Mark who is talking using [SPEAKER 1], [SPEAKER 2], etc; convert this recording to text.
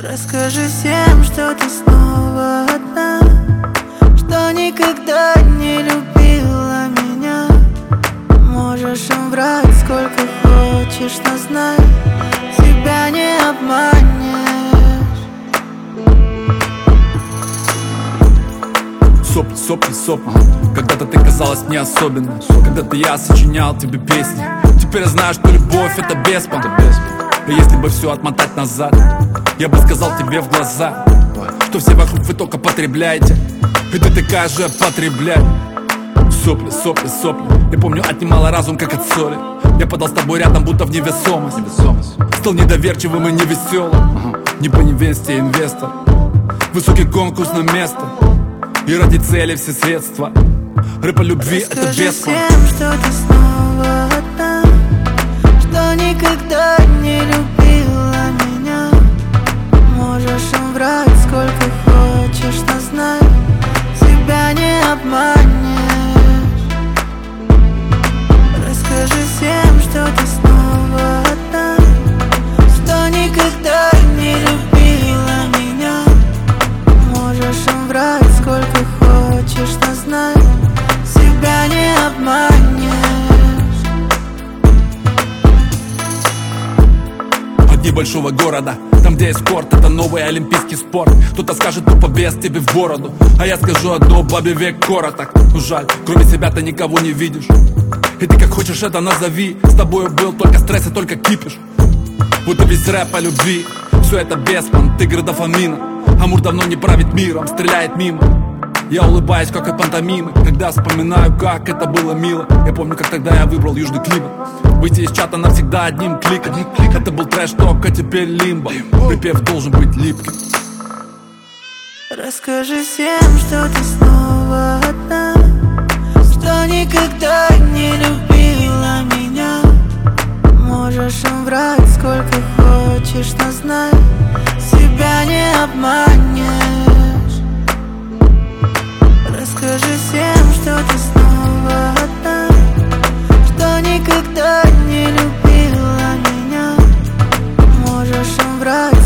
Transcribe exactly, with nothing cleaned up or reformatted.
[SPEAKER 1] Расскажи всем, что ты снова одна, что никогда не любила меня. Можешь им врать сколько хочешь, но знай, себя не обманешь.
[SPEAKER 2] Сопли, сопли, сопли. Когда-то ты казалась мне особенной, когда-то я сочинял тебе песни. Теперь я знаю, что любовь — это беспон. И если бы все отмотать назад, я бы сказал тебе в глаза, что все вокруг вы только потребляете, и ты такая же потребляй. Сопли, сопли, сопли. Я помню, отнимала разум, как от соли. Я падал с тобой рядом, будто в невесомость. Стал недоверчивым и невеселым. Не по невесте инвестор. Высокий конкурс на место, и ради цели все средства. Рэп о любви — это беспон.
[SPEAKER 1] всем, что ты снова одна, что никогда не любила меня. Можешь им врать сколько хочешь, но знай, себя не обманешь. Расскажи всем, что ты снова одна, что никогда не любила меня. Можешь им врать сколько хочешь, но знай, себя не обманешь.
[SPEAKER 2] Одни большого города, там где есть спорт, это новый олимпийский спорт. Кто-то скажет тупо без тебе в бороду, а я скажу одно: бабе век короток. Ну жаль, кроме себя ты никого не видишь, и ты как хочешь это назови. С тобою был только стресс и только кипиш, будто весь рэп о любви. Все это беспон, тигр дофамина. Амур давно не правит миром, стреляет мимо. Я улыбаюсь, как от пантомимы, когда вспоминаю, как это было мило. Я помню, как тогда я выбрал южный климат. Выйти из чата навсегда одним кликом. Это был трэш-ток, а теперь лимбо. Припев должен быть липким.
[SPEAKER 1] Расскажи всем, что ты снова одна, что никогда не любила меня. Можешь им врать сколько хочешь, но знай, себя не обманешь. Расскажи всем, что ты снова одна, что никогда не любила меня. Можешь им врать